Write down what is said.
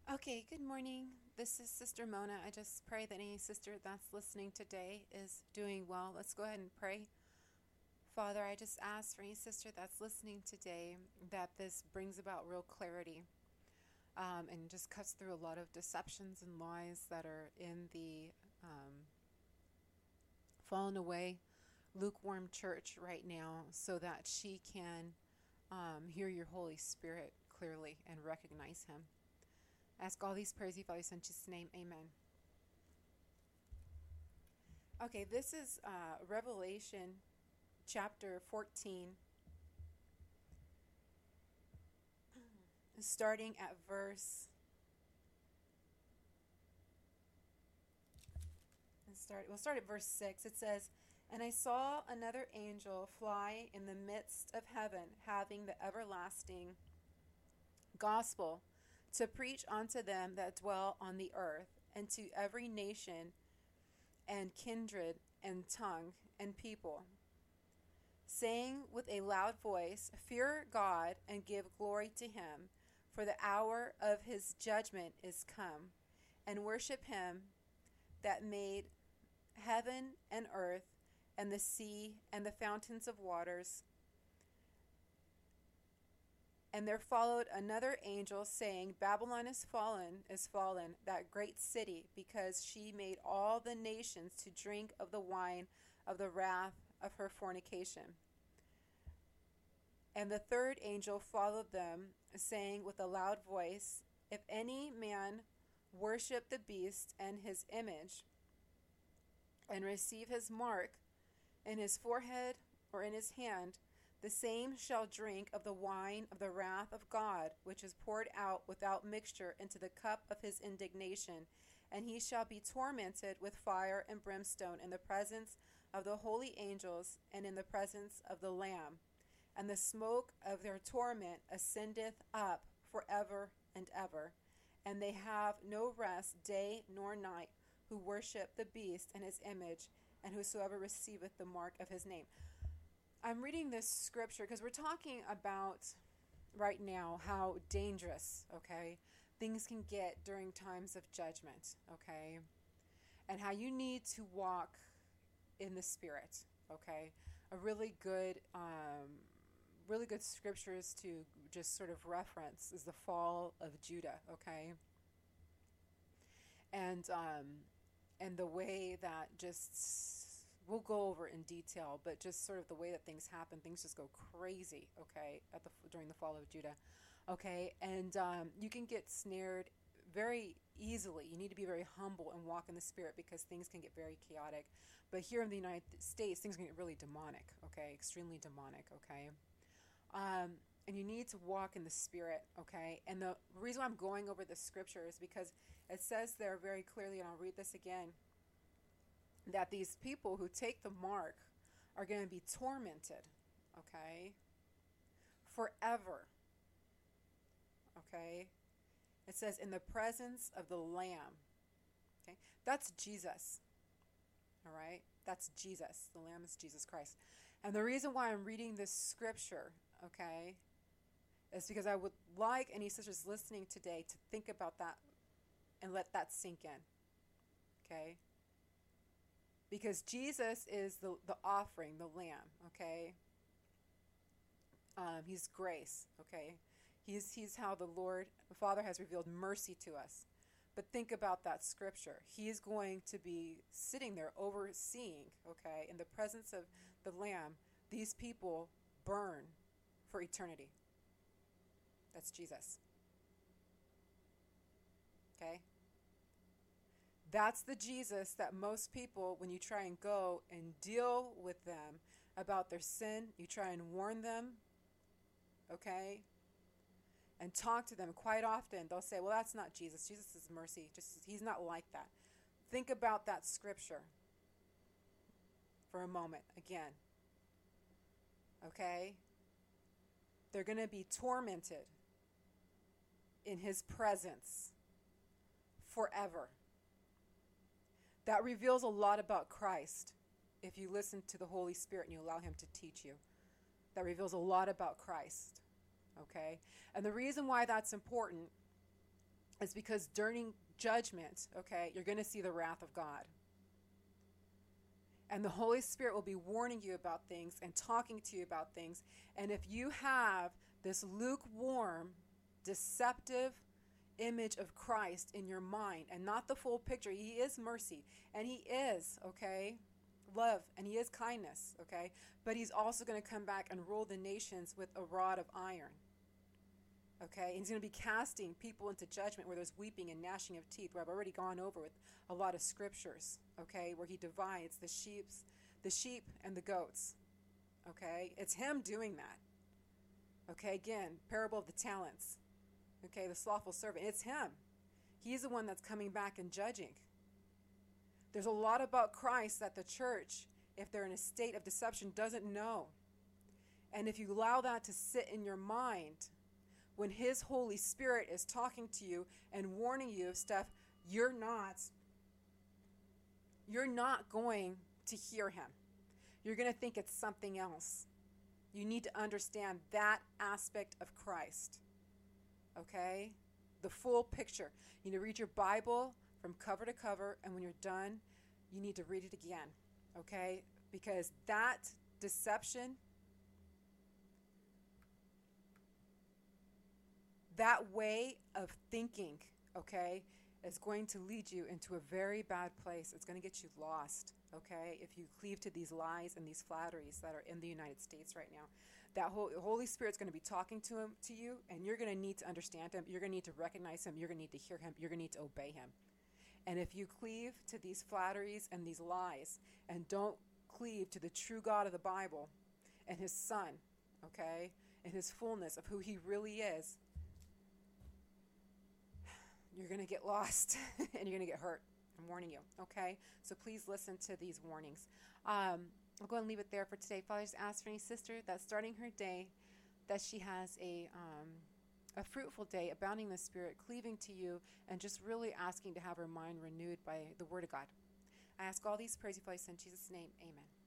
Okay, good morning. This is Sister Mona. I just pray that any sister that's listening today is doing well. Let's go ahead and pray. Father, I just ask for any sister that's listening today that this brings about real clarity and just cuts through a lot of deceptions and lies that are in the fallen away, lukewarm church right now so that she can hear your Holy Spirit clearly and recognize Him. Ask all these prayers, Father, in Jesus' name. Amen. Okay, this is Revelation chapter 14, starting at we'll start at verse 6. It says, "And I saw another angel fly in the midst of heaven, having the everlasting gospel to preach unto them that dwell on the earth, and to every nation and kindred and tongue and people, saying with a loud voice, Fear God and give glory to him, for the hour of his judgment is come, and worship him that made heaven and earth and the sea and the fountains of waters. And there followed another angel, saying, Babylon is fallen, that great city, because she made all the nations to drink of the wine of the wrath of her fornication. And the third angel followed them, saying with a loud voice, If any man worship the beast and his image, and receive his mark in his forehead or in his hand, the same shall drink of the wine of the wrath of God, which is poured out without mixture into the cup of his indignation. And he shall be tormented with fire and brimstone in the presence of the holy angels and in the presence of the Lamb. And the smoke of their torment ascendeth up forever and ever. And they have no rest day nor night, who worship the beast and his image, and whosoever receiveth the mark of his name." I'm reading this scripture because we're talking about right now how dangerous, okay, things can get during times of judgment, okay, and how you need to walk in the Spirit, okay. A really good scriptures to just sort of reference is the fall of Judah, okay, and the way that just we'll go over in detail, but just sort of the way that things happen, things just go crazy, okay, during the fall of Judah, okay, and you can get snared very easily. You need to be very humble and walk in the Spirit because things can get very chaotic. But here in the United States, things can get really demonic, okay, extremely demonic, okay. And you need to walk in the Spirit, okay? And the reason why I'm going over this scripture is because it says there very clearly, and I'll read this again, that these people who take the mark are going to be tormented, okay? Forever, okay? It says, in the presence of the Lamb, okay? That's Jesus, all right? That's Jesus. The Lamb is Jesus Christ. And the reason why I'm reading this scripture, okay, is because I would like any sisters listening today to think about that and let that sink in, okay? Because Jesus is the offering, the Lamb, okay? He's grace, okay? He's how the Father has revealed mercy to us. But think about that scripture. He is going to be sitting there overseeing, okay, in the presence of the Lamb. These people burn for eternity. That's Jesus. Okay? That's the Jesus that most people, when you try and go and deal with them about their sin, you try and warn them, okay, and talk to them quite often, they'll say, well, that's not Jesus. Jesus is mercy. He's not like that. Think about that scripture for a moment again, okay? They're going to be tormented in his presence forever. That reveals a lot about Christ if you listen to the Holy Spirit and you allow him to teach you. That reveals a lot about Christ, okay? And the reason why that's important is because during judgment, okay, you're going to see the wrath of God. And the Holy Spirit will be warning you about things and talking to you about things. And if you have this lukewarm, deceptive image of Christ in your mind and not the full picture, he is mercy and he is, okay, love and he is kindness, okay, but he's also going to come back and rule the nations with a rod of iron. Okay, and he's going to be casting people into judgment where there's weeping and gnashing of teeth, where I've already gone over with a lot of scriptures, okay, where he divides the sheep and the goats, okay? It's him doing that, okay? Again, parable of the talents, okay, the slothful servant, it's him. He's the one that's coming back and judging. There's a lot about Christ that the church, if they're in a state of deception, doesn't know. And if you allow that to sit in your mind, when his Holy Spirit is talking to you and warning you of stuff, you're not going to hear him. You're going to think it's something else. You need to understand that aspect of Christ. Okay? The full picture. You need to read your Bible from cover to cover, and when you're done, you need to read it again. Okay? Because that deception, that way of thinking, okay, is going to lead you into a very bad place. It's going to get you lost, okay, if you cleave to these lies and these flatteries that are in the United States right now. That Holy Spirit's going to be talking to you, and you're going to need to understand him. You're going to need to recognize him. You're going to need to hear him. You're going to need to obey him. And if you cleave to these flatteries and these lies and don't cleave to the true God of the Bible and his Son, okay, and his fullness of who he really is, you're going to get lost and you're going to get hurt. I'm warning you, okay? So please listen to these warnings. I'll go and leave it there for today. Father, just ask for any sister that's starting her day that she has a fruitful day, abounding in the Spirit, cleaving to you, and just really asking to have her mind renewed by the Word of God. I ask all these prayers, in Jesus' name, amen.